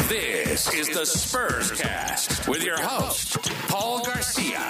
This is the Spurs Cast with your host, Paul Garcia.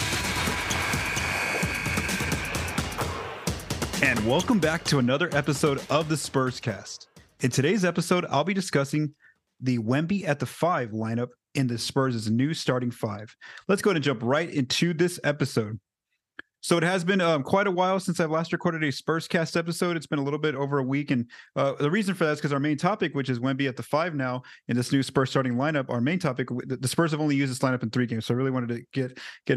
And welcome back to another episode of the Spurs Cast. In today's episode, I'll be discussing the Wemby at the 5 lineup in the Spurs' new starting 5. Let's go ahead and jump right into this episode. So it has been quite a while since I've last recorded a Spurs Cast episode. It's been a little bit over a week. And the reason for that is because our main topic, which is Wemby at the 5 now in this new Spurs starting lineup, our main topic, the Spurs have only used this lineup in 3 games. So I really wanted to get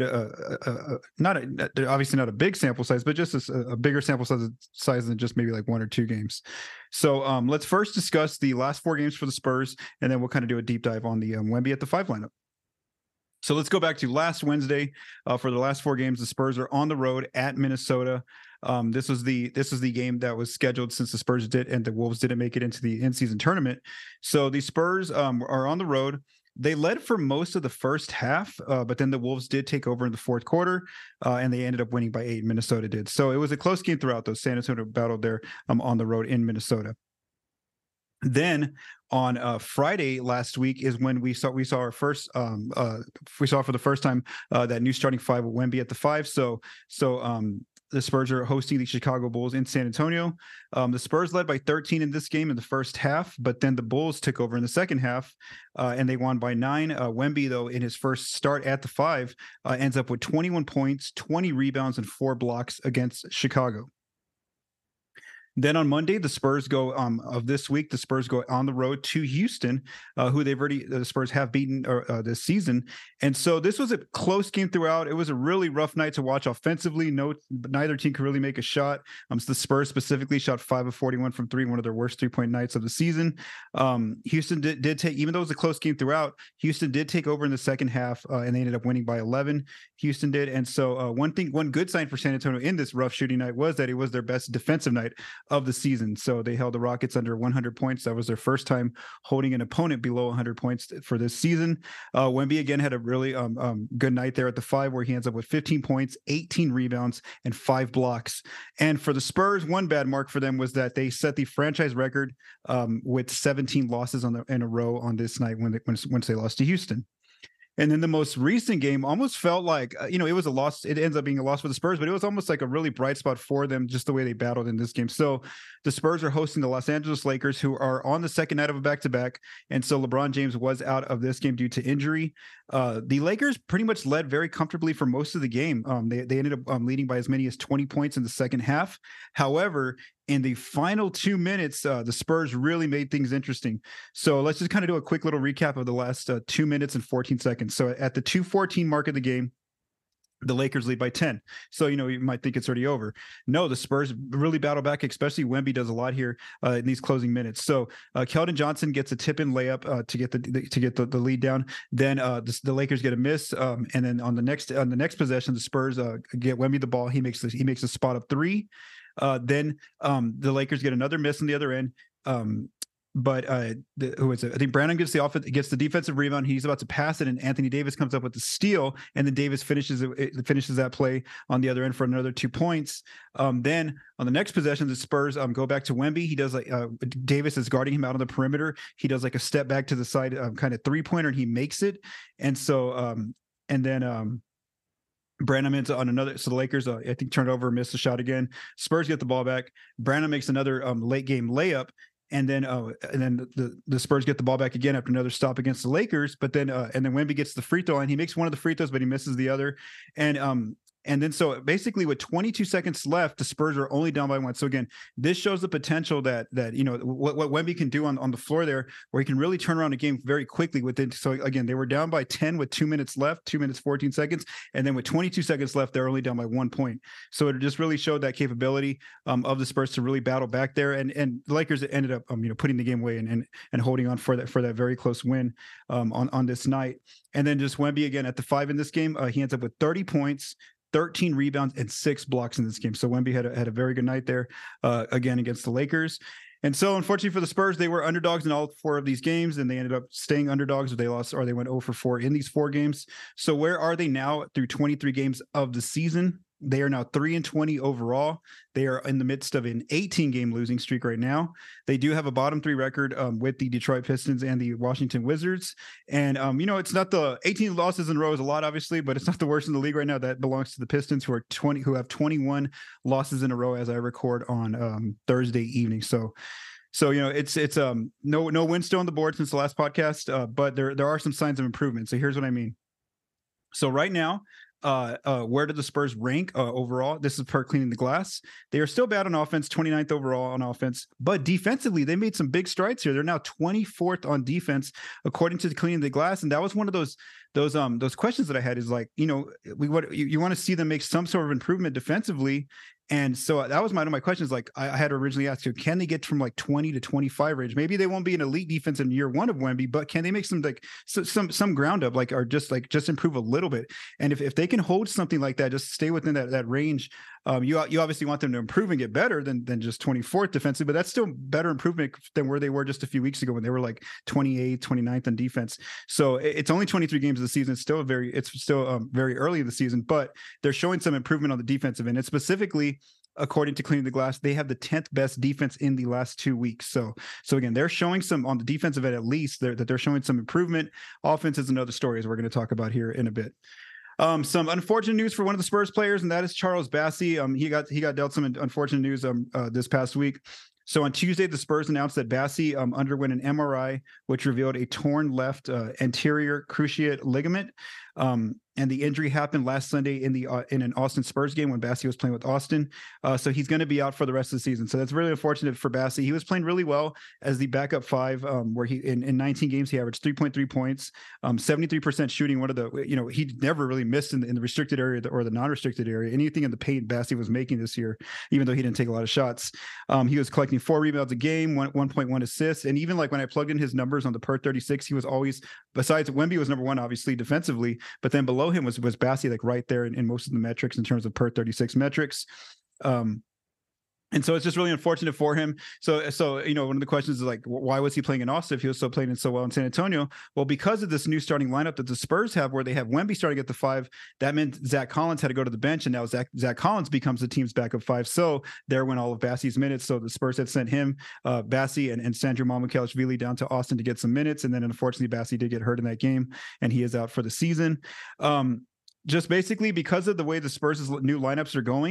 obviously not a big sample size, but just a bigger sample size than just maybe like 1 or 2 games. So let's first discuss the last 4 games for the Spurs, and then we'll kind of do a deep dive on the Wemby at the 5 lineup. So let's go back to last Wednesday. For the last 4 games, the Spurs are on the road at Minnesota. This was the game that was scheduled since the Spurs did and the Wolves didn't make it into the in-season tournament. So the Spurs are on the road. They led for most of the first half, but then the Wolves did take over in the fourth quarter, and they ended up winning by 8. Minnesota did. So it was a close game throughout, though. San Antonio battled there on the road in Minnesota. Then on Friday last week is when we saw our first we saw for the first time that new starting 5 with Wemby at the 5. So the Spurs are hosting the Chicago Bulls in San Antonio. The Spurs led by 13 in this game in the first half, but then the Bulls took over in the second half and they won by 9. Wemby, though, in his first start at the 5, ends up with 21 points, 20 rebounds, and 4 blocks against Chicago. Then on Monday, the Spurs go of this week. The Spurs go on the road to Houston, who the Spurs have beaten this season. And so this was a close game throughout. It was a really rough night to watch offensively. Neither team could really make a shot. So the Spurs specifically shot 5 of 41 from 3, one of their worst 3-point nights of the season. Houston did take, even though it was a close game throughout, Houston did take over in the second half, and they ended up winning by 11. Houston did. And so one good sign for San Antonio in this rough shooting night was that it was their best defensive night of the season. So they held the Rockets under 100 points. That was their first time holding an opponent below 100 points for this season. Wemby again had a really good night there at the 5, where he ends up with 15 points, 18 rebounds, and 5 blocks. And for the Spurs, one bad mark for them was that they set the franchise record with 17 losses in a row on this night once they lost to Houston. And then the most recent game almost felt like, it was a loss. It ends up being a loss for the Spurs, but it was almost like a really bright spot for them, just the way they battled in this game. So the Spurs are hosting the Los Angeles Lakers, who are on the second night of a back-to-back. And so LeBron James was out of this game due to injury. The Lakers pretty much led very comfortably for most of the game. They ended up leading by as many as 20 points in the second half. However, in the final 2 minutes, the Spurs really made things interesting. So let's just kind of do a quick little recap of the last 2 minutes and 14 seconds. So at the 2:14 mark of the game, the Lakers lead by 10. So, you might think it's already over. No, the Spurs really battle back, especially Wemby does a lot here in these closing minutes. So Keldon Johnson gets a tip-in layup to get the lead down. Then the Lakers get a miss. And then on the next possession, the Spurs get Wemby the ball. He makes a spot up 3. Then the Lakers get another miss on the other end. But who is it? I think Brandon gets the defensive rebound. He's about to pass it, and Anthony Davis comes up with the steal, and then Davis finishes that play on the other end for another 2 points. Then on the next possession, the Spurs go back to Wemby. He does Davis is guarding him out on the perimeter. He does like a step back to the side, kind of 3-pointer, and he makes it. And so Brandon ends on another. So the Lakers, I think, turned over, missed the shot again. Spurs get the ball back. Brandon makes another late game layup. And then the Spurs get the ball back again after another stop against the Lakers. But then Wemby gets the free throw, and he makes one of the free throws, but he misses the other. And then so basically with 22 seconds left, the Spurs are only down by 1. So again, this shows the potential that what Wemby can do on the floor there, where he can really turn around a game very quickly within. So again, they were down by 10 with 2 minutes left, 2 minutes 14 seconds, and then with 22 seconds left, they're only down by 1 point. So it just really showed that capability of the Spurs to really battle back there, and the Lakers ended up putting the game away and holding on for that very close win on this night. And then just Wemby again at the 5 in this game, he ends up with 30 points, 13 rebounds, and 6 blocks in this game. So Wemby had a very good night there again against the Lakers. And so unfortunately for the Spurs, they were underdogs in all 4 of these games, and they ended up staying underdogs, or they went 0 for 4 in these 4 games. So where are they now through 23 games of the season? They are now 3-20 overall. They are in the midst of an 18-game losing streak right now. They do have a bottom three record with the Detroit Pistons and the Washington Wizards. And, it's not the 18 losses in a row is a lot, obviously, but it's not the worst in the league right now. That belongs to the Pistons, who have 21 losses in a row as I record on Thursday evening. So it's no win still on the board since the last podcast, but there are some signs of improvement. So here's what I mean. So right now, where do the Spurs rank overall? This is per Cleaning the Glass. They are still bad on offense, 29th overall on offense, but defensively they made some big strides here. They're now 24th on defense according to the Cleaning the Glass, and that was one of those questions that I had. Is like, you want to see them make some sort of improvement defensively. And so that was one of my questions. Like I had originally asked you, can they get from like 20 to 25 range? Maybe they won't be an elite defense in year one of Wemby, but can they make some ground up, or just improve a little bit? And if they can hold something like that, just stay within that range. You obviously want them to improve and get better than just 24th defensively, but that's still better improvement than where they were just a few weeks ago when they were like 28th, 29th on defense. So it's only 23 games of the season. It's still very early in the season, but they're showing some improvement on the defensive end. And specifically, according to Cleaning the Glass, they have the 10th best defense in the last 2 weeks. So again, they're showing some on the defensive end, at least that they're showing some improvement. Offense is another story, as we're going to talk about here in a bit. Some unfortunate news for one of the Spurs players, and that is Charles Bassey. He got dealt some unfortunate news this past week. So on Tuesday, the Spurs announced that Bassey underwent an MRI, which revealed a torn left anterior cruciate ligament. And the injury happened last Sunday in an Austin Spurs game when Bassey was playing with Austin. So he's going to be out for the rest of the season. So that's really unfortunate for Bassey. He was playing really well as the backup five, where he in 19 games he averaged 3.3 points, 73% shooting. One of the he never really missed in the restricted area or the non-restricted area. Anything in the paint Bassey was making this year, even though he didn't take a lot of shots. He was collecting 4 rebounds a game, 1.1 assists, and even like when I plugged in his numbers on the per 36, he was always, besides Wemby was number one obviously defensively, but then below him was Bassey, like right there in most of the metrics in terms of per 36 metrics. And so it's just really unfortunate for him. So one of the questions is like, why was he playing in Austin if he was still playing so well in San Antonio? Well, because of this new starting lineup that the Spurs have, where they have Wemby starting at the 5, that meant Zach Collins had to go to the bench, and now Zach Collins becomes the team's backup 5. So there went all of Bassey's minutes. So the Spurs had sent him, Bassey, and Sandro Mamukelashvili down to Austin to get some minutes, and then unfortunately Bassey did get hurt in that game, and he is out for the season. Just basically because of the way the Spurs' new lineups are going,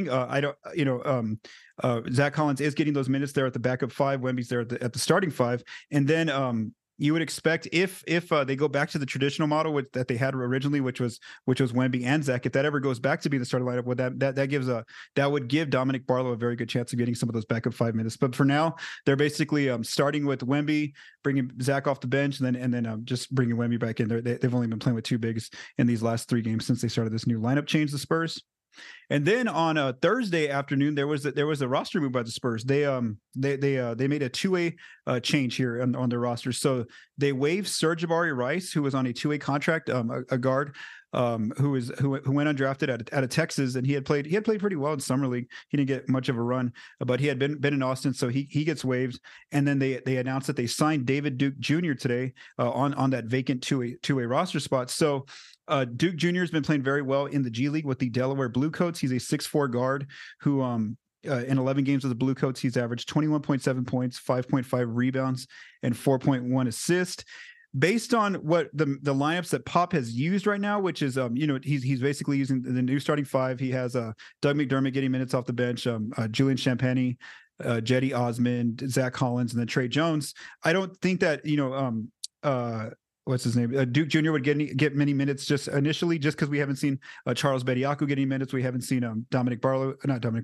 Zach Collins is getting those minutes there at the backup 5. Wemby's there at the starting 5, and then you would expect if they go back to the traditional model that they had originally, which was Wemby and Zach, if that ever goes back to be the starting lineup, that would give Dominic Barlow a very good chance of getting some of those backup 5 minutes. But for now, they're basically starting with Wemby, bringing Zach off the bench, and then just bringing Wemby back in. They've only been playing with 2 bigs in these last 3 games since they started this new lineup change, the Spurs. And then on a Thursday afternoon, there was a roster move by the Spurs. They made a 2-way change here on their roster. So they waived Sir'Jabari Rice, who was on a 2-way contract, a guard who went undrafted out of Texas, and he had played pretty well in summer league. He didn't get much of a run, but he had been in Austin, so he gets waived. And then they announced that they signed David Duke Jr. today on that vacant 2-way roster spot. So Duke Jr. has been playing very well in the G League with the Delaware Bluecoats. He's a 6'4" guard who in 11 games with the Bluecoats, he's averaged 21.7 points, 5.5 rebounds, and 4.1 assists. Based on what the lineups that Pop has used right now, which is he's basically using the new starting 5. He has Doug McDermott getting minutes off the bench, Julian Champagnie, Jetty Osmond, Zach Collins, and then Trey Jones. I don't think that what's his name? Duke Jr. would get many minutes just initially, just because we haven't seen Charles Bediako getting minutes. We haven't seen the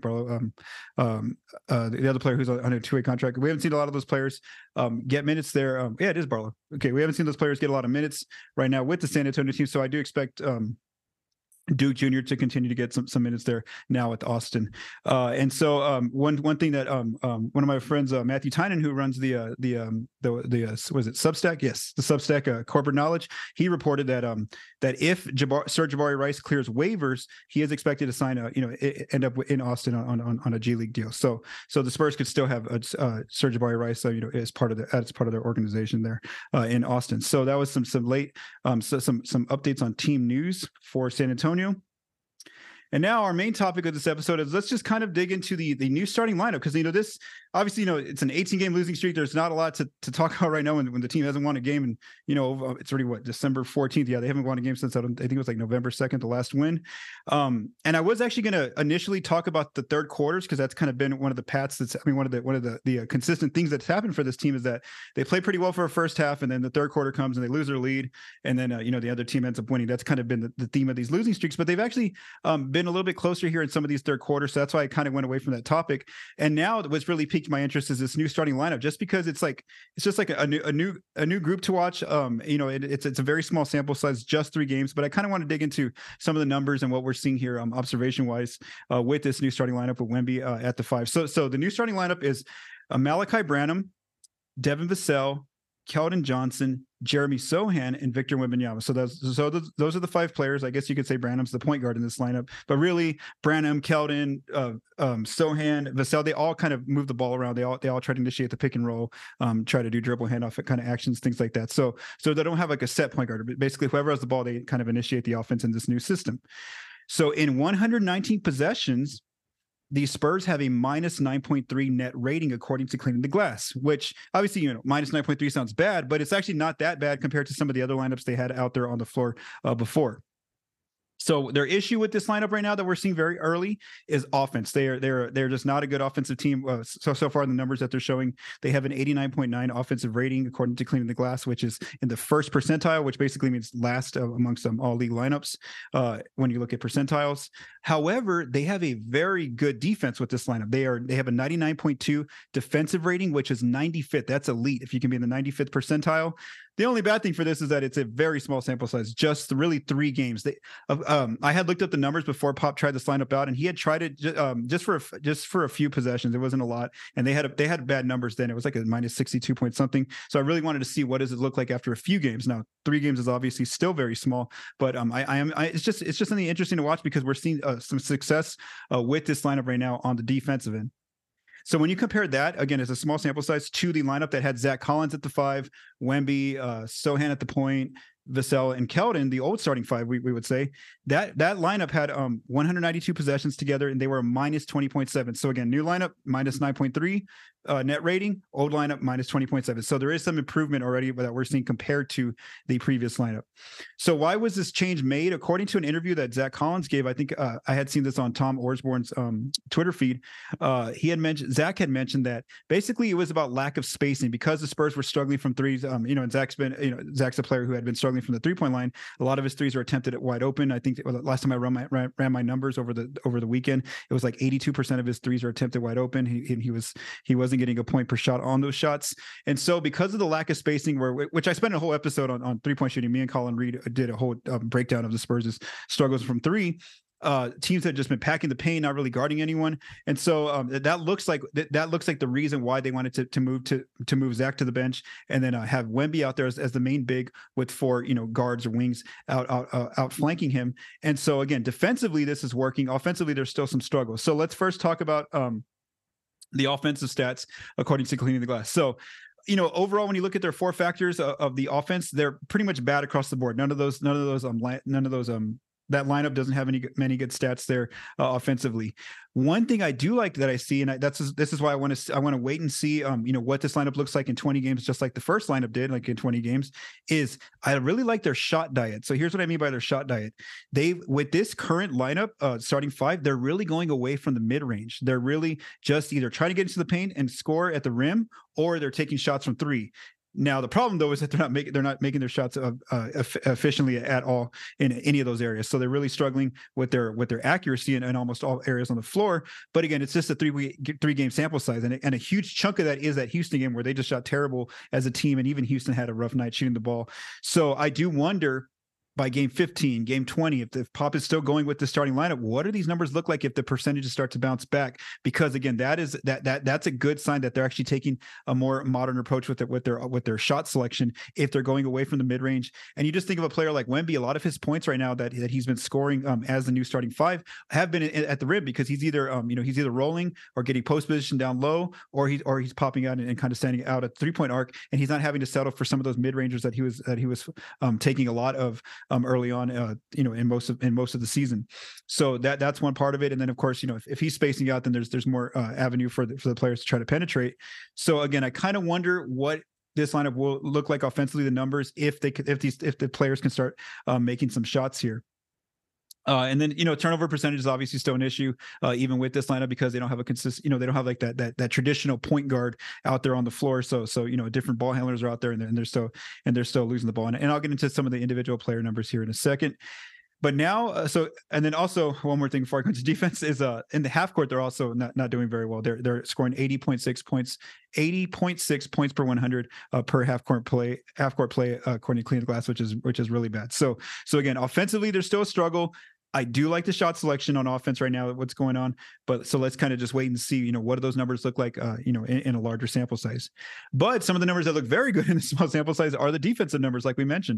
other player who's on a 2-way contract. We haven't seen a lot of those players get minutes there. Yeah, it is Barlow. Okay, we haven't seen those players get a lot of minutes right now with the San Antonio team. So I do expect Duke Jr. to continue to get some minutes there now with Austin. And so one thing that one of my friends, Matthew Tynan, who runs the was it Substack? Yes, the Substack Corporate Knowledge. He reported that if Sir'Jabari Rice clears waivers, he is expected to sign end up in Austin on a G League deal. So the Spurs could still have Sir'Jabari Rice, as part of their organization there in Austin. So that was some updates on team news for San Antonio. And now our main topic of this episode is let's just kind of dig into the new starting lineup, because this obviously it's an 18-game losing streak. There's not a lot to talk about right now when the team hasn't won a game, and it's already December 14th. Yeah, they haven't won a game since I think it was like November 2nd, the last win. And I was actually going to initially talk about the third quarters, because that's kind of been one of the one of the consistent things that's happened for this team is that they play pretty well for a first half, and then the third quarter comes and they lose their lead, and then the other team ends up winning. That's kind of been the theme of these losing streaks. But they've actually been a little bit closer here in some of these third quarters, so that's why I kind of went away from that topic. And now what's really piqued my interest is this new starting lineup, just because it's just like a new group to watch. It's a very small sample size, just 3 games, but I kind of want to dig into some of the numbers and what we're seeing here observation wise with this new starting lineup with Wemby at the 5. So the new starting lineup is Malachi Branham, Devin Vassell, Keldon Johnson, Jeremy Sochan, and Victor Wembanyama. So those are the 5 players. I guess you could say Branham's the point guard in this lineup, but really Branham, Keldon, Sochan, Vassell, they all kind of move the ball around. They all try to initiate the pick and roll, try to do dribble handoff kind of actions, things like that. So they don't have like a set point guard, but basically whoever has the ball, they kind of initiate the offense in this new system. So in 119 possessions, the Spurs have a minus 9.3 net rating according to Cleaning the Glass, which obviously, minus 9.3 sounds bad, but it's actually not that bad compared to some of the other lineups they had out there on the floor before. So their issue with this lineup right now that we're seeing very early is offense. They're just not a good offensive team. So far in the numbers that they're showing, they have an 89.9 offensive rating according to Cleaning the Glass, which is in the first percentile, which basically means last amongst all league lineups when you look at percentiles. However, they have a very good defense with this lineup. They have a 99.2 defensive rating, which is 95th. That's elite if you can be in the 95th percentile. The only bad thing for this is that it's a very small sample size, just really 3 games. I had looked up the numbers before Pop tried this lineup out, and he had tried it just for a few possessions. It wasn't a lot, and they had bad numbers then. It was like a minus 62 point something. So I really wanted to see what does it look like after a few games. Now 3 games is obviously still very small, but it's just something interesting to watch because we're seeing some success with this lineup right now on the defensive end. So when you compare that, again, it's a small sample size, to the lineup that had Zach Collins at the 5, Wemby, Sochan at the point, Vassell, and Keldon, the old starting 5, we would say, that lineup had 192 possessions together, and they were minus 20.7. So again, new lineup, minus 9.3 net rating, old lineup, minus 20.7. So there is some improvement already that we're seeing compared to the previous lineup. So why was this change made? According to an interview that Zach Collins gave, I think I had seen this on Tom Osborne's Twitter feed. Zach had mentioned that basically it was about lack of spacing because the Spurs were struggling from threes. And Zach's a player who had been struggling from the 3-point line. A lot of his threes were attempted at wide open. I think last time I ran my numbers over the weekend, it was like 82% of his threes were attempted wide open. He wasn't getting a point per shot on those shots. And so because of the lack of spacing, which I spent a whole episode on 3-point shooting, me and Colin Reed did a whole breakdown of the Spurs' struggles from 3. Teams had just been packing the paint, not really guarding anyone, and so that looks like the reason why they wanted to move Zach to the bench and then have Wemby out there as the main big with 4 guards or wings out flanking him. And so again, defensively this is working. Offensively, there's still some struggles. So let's first talk about the offensive stats according to Cleaning the Glass. So overall, when you look at their 4 factors of the offense, they're pretty much bad across the board. None of those that lineup doesn't have many good stats there offensively. One thing I do like that I see, and this is why I want to wait and see, what this lineup looks like in 20 games, just like the first lineup did, like in 20 games, is I really like their shot diet. So here's what I mean by their shot diet. With this current lineup, starting 5, they're really going away from the mid range. They're really just either trying to get into the paint and score at the rim, or they're taking shots from 3. Now the problem though is that they're not making their shots efficiently at all in any of those areas. So they're really struggling with their accuracy in almost all areas on the floor. But again, it's just a 3-game sample size, and a huge chunk of that is that Houston game where they just shot terrible as a team, and even Houston had a rough night shooting the ball. So I do wonder, by game 15, game 20, if Pop is still going with the starting lineup, what do these numbers look like if the percentages start to bounce back? Because again, that's a good sign that they're actually taking a more modern approach with their shot selection if they're going away from the mid range. And you just think of a player like Wemby, a lot of his points right now that he's been scoring as the new starting 5 have been at the rim, because he's either rolling or getting post position down low, or he's popping out and kind of standing out at the 3-point arc, and he's not having to settle for some of those mid rangers that he was taking a lot of early on, in most of the season. So that's one part of it. And then of course, if he's spacing out, then there's more avenue for the players to try to penetrate. So again, I kind of wonder what this lineup will look like offensively, the numbers, if the players can start making some shots here. And then, turnover percentage is obviously still an issue, even with this lineup, because they don't have a consistent, they don't have like that traditional point guard out there on the floor. So, different ball handlers are out there, and they're still losing the ball. And I'll get into some of the individual player numbers here in a second. But now, and then also one more thing before I go into defense is in the half court, they're also not doing very well. They're scoring 80.6 points per 100 per half court play according to Clean the Glass, which is really bad. So again, offensively, there's still a struggle. I do like the shot selection on offense right now, what's going on. But so let's kind of just wait and see, what do those numbers look like, in a larger sample size. But some of the numbers that look very good in the small sample size are the defensive numbers, like I mentioned.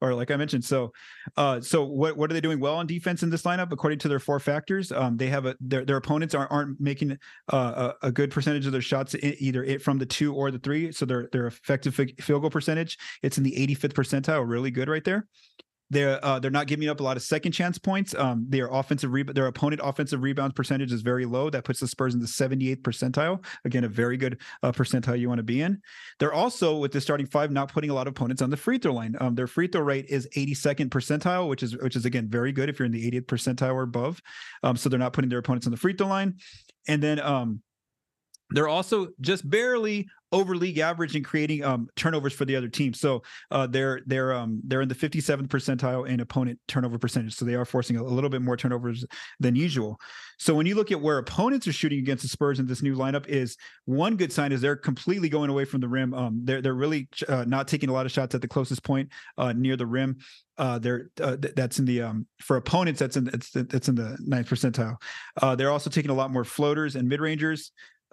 So what are they doing well on defense in this lineup? According to their 4 factors, they have their opponents aren't making a good percentage of their shots either from the 2 or the 3. So their effective field goal percentage, it's in the 85th percentile, really good right there. They're not giving up a lot of second chance points. Their opponent offensive rebounds percentage is very low. That puts the Spurs in the 78th percentile. Again, a very good percentile you want to be in. They're also, with the starting 5, not putting a lot of opponents on the free throw line. Their free throw rate is 82nd percentile, which is again very good if you're in the 80th percentile or above. So they're not putting their opponents on the free throw line. And then they're also just barely over league average in creating turnovers for the other team. So they're in the 57th percentile in opponent turnover percentage. So they are forcing a little bit more turnovers than usual. So when you look at where opponents are shooting against the Spurs in this new lineup, is one good sign is they're completely going away from the rim. They're really not taking a lot of shots at the closest point near the rim. That's in the for opponents, it's in the 9th percentile. They're also taking a lot more floaters and mid-rangers.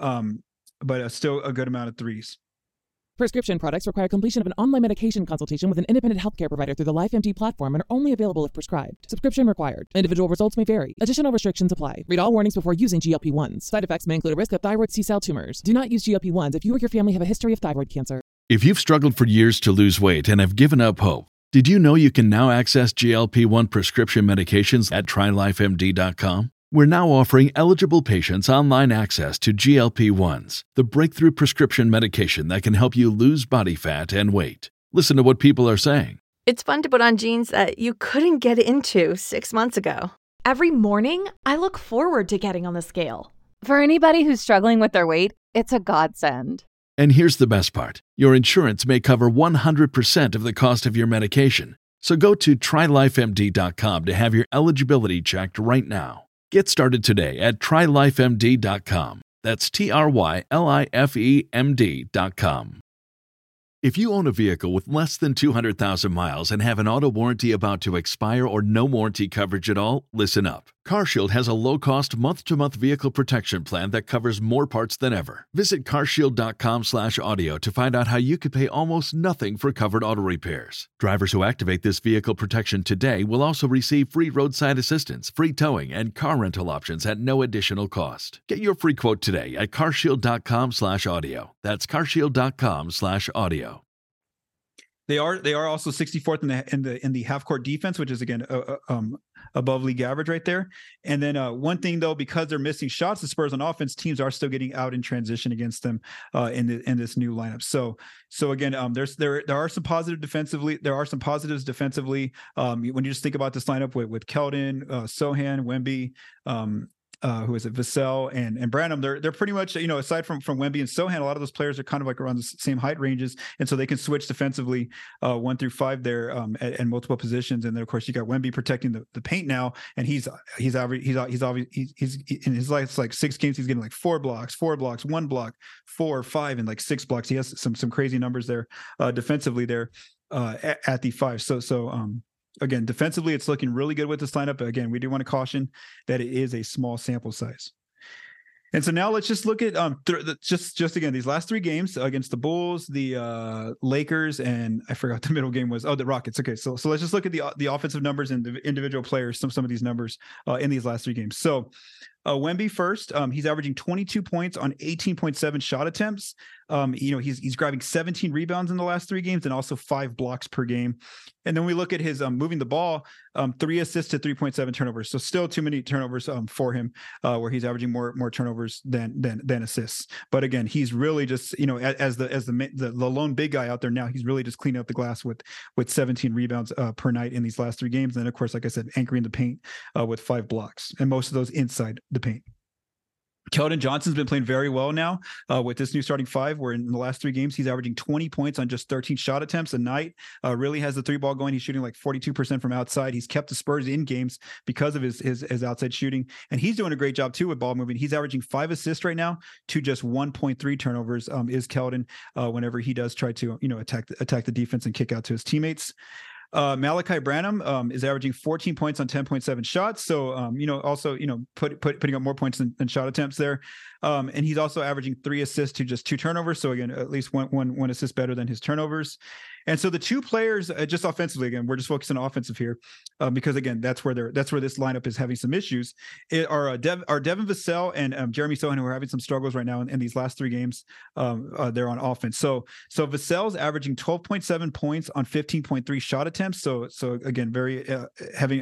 But still a good amount of threes. Prescription products require completion of an online medication consultation with an independent healthcare provider through the LifeMD platform and are only available if prescribed. Subscription required. Individual results may vary. Additional restrictions apply. Read all warnings before using GLP-1s. Side effects may include a risk of thyroid C-cell tumors. Do not use GLP-1s if you or your family have a history of thyroid cancer. If you've struggled for years to lose weight and have given up hope, did you know you can now access GLP-1 prescription medications at TryLifeMD.com? We're now offering eligible patients online access to GLP-1s, the breakthrough prescription medication that can help you lose body fat and weight. Listen to what people are saying. It's fun to put on jeans that you couldn't get into 6 months ago. Every morning, I look forward to getting on the scale. For anybody who's struggling with their weight, it's a godsend. And here's the best part. Your insurance may cover 100% of the cost of your medication. So go to TryLifeMD.com to have your eligibility checked right now. Get started today at TryLifeMD.com. That's TryLifeMD.com. If you own a vehicle with less than 200,000 miles and have an auto warranty about to expire or no warranty coverage at all, listen up. CarShield has a low-cost month-to-month vehicle protection plan that covers more parts than ever. Visit carshield.com/audio to find out how you could pay almost nothing for covered auto repairs. Drivers who activate this vehicle protection today will also receive free roadside assistance, free towing, and car rental options at no additional cost. Get your free quote today at carshield.com/audio. That's carshield.com/audio. They are also 64th in the half court defense, which is again above league average right there. And then one thing though, because they're missing shots, the Spurs on offense, teams are still getting out in transition against them in this new lineup. So again, there are some positive defensively. There are some positives defensively when you just think about this lineup with Keldon, Sochan, Wemby. Who is it? Vassell and Branham. They're pretty much, aside from Wemby and Sochan, a lot of those players are kind of like around the same height ranges, and so they can switch defensively 1 through 5 there at multiple positions. And then of course you got Wemby protecting the paint now, and he's in his last like 6 games he's getting like 4 blocks, 1 block, 4, 5, and like 6 blocks. He has some crazy numbers there defensively there at the 5. Again, defensively, it's looking really good with this lineup. But again, we do want to caution that it is a small sample size. And so now let's just look at just again these last 3 games against the Bulls, the Lakers, and I forgot the middle game was the Rockets. Okay, so let's just look at the offensive numbers and the individual players. Some of these numbers in these last 3 games. So Wemby first, he's averaging 22 points on 18.7 shot attempts. He's grabbing 17 rebounds in the last 3 games and also 5 blocks per game. And then we look at his moving the ball, 3 assists to 3.7 turnovers. So still too many turnovers for him, where he's averaging more turnovers than assists. But again, he's really just, as the lone big guy out there now, he's really just cleaning up the glass with 17 rebounds per night in these last 3 games. And then of course, like I said, anchoring the paint with 5 blocks, and most of those inside the paint. Keldon Johnson's been playing very well now with this new starting 5, where in the last 3 games, he's averaging 20 points on just 13 shot attempts a night. Really has the 3 ball going. He's shooting like 42% from outside. He's kept the Spurs in games because of his outside shooting. And he's doing a great job too with ball moving. He's averaging 5 assists right now to just 1.3 turnovers is Keldon whenever he does try to, attack the defense and kick out to his teammates. Malachi Branham is averaging 14 points on 10.7 shots. So, also, putting up more points than shot attempts there. And he's also averaging 3 assists to just 2 turnovers. So again, at least one assist better than his turnovers. And so the 2 players, just offensively, again, we're just focusing on offensive here, because again, that's where this lineup is having some issues. Devin Vassell and Jeremy Sohan, who are having some struggles right now in these last 3 games. They're on offense. So Vassell's averaging 12.7 points on 15.3 shot attempts. So again, very having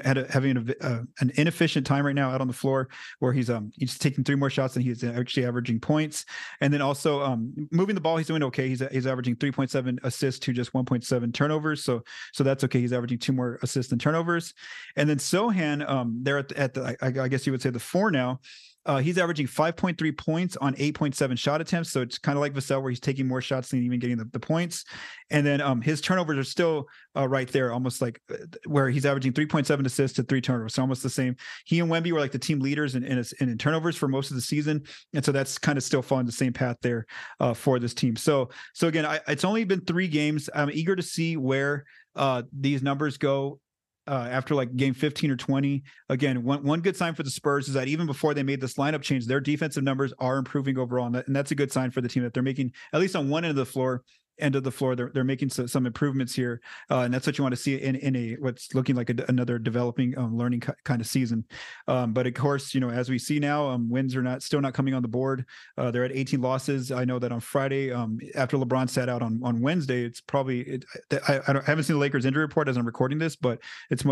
an inefficient time right now out on the floor, where he's taking 3 more shots than he's actually averaging points. And then also moving the ball, he's doing okay. He's averaging 3.7 assists to just 1.7 turnovers. So that's okay. He's averaging 2 more assists than turnovers. And then Sohan, they're at the I guess you would say the 4 now. He's averaging 5.3 points on 8.7 shot attempts. So it's kind of like Vassell, where he's taking more shots than even getting the points. And then his turnovers are still right there, almost like where he's averaging 3.7 assists to 3 turnovers. So almost the same. He and Wemby were like the team leaders in turnovers for most of the season. And so that's kind of still following the same path there for this team. So again, it's only been 3 games. I'm eager to see where these numbers go after like game 15 or 20. Again, one good sign for the Spurs is that even before they made this lineup change, their defensive numbers are improving overall. And that's a good sign for the team, that they're making, at least on one end of the floor, they're making some improvements here, and that's what you want to see in a what's looking like another developing learning kind of season. But of course, as we see now, wins are still not coming on the board. They're at 18 losses. I know that on Friday, after LeBron sat out on Wednesday, it's probably I haven't seen the Lakers injury report as I'm recording this, but it's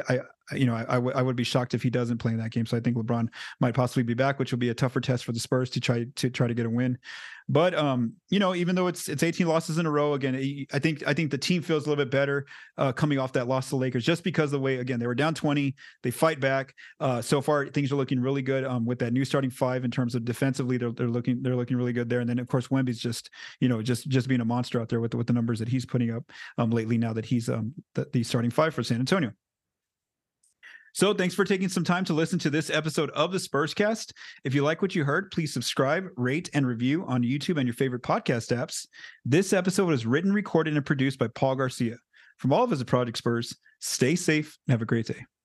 I would be shocked if he doesn't play in that game. So I think LeBron might possibly be back, which will be a tougher test for the Spurs to try to get a win. But even though it's 18 losses in a row, again, I think the team feels a little bit better coming off that loss to the Lakers, just because of the way, again, they were down 20, they fight back. So far things are looking really good with that new starting 5 in terms of defensively. They're looking really good there. And then of course Wemby's just being a monster out there with the numbers that he's putting up lately, now that he's the starting 5 for San Antonio. So thanks for taking some time to listen to this episode of the Spurscast. If you like what you heard, please subscribe, rate, and review on YouTube and your favorite podcast apps. This episode was written, recorded, and produced by Paul Garcia. From all of us at Project Spurs, stay safe and have a great day.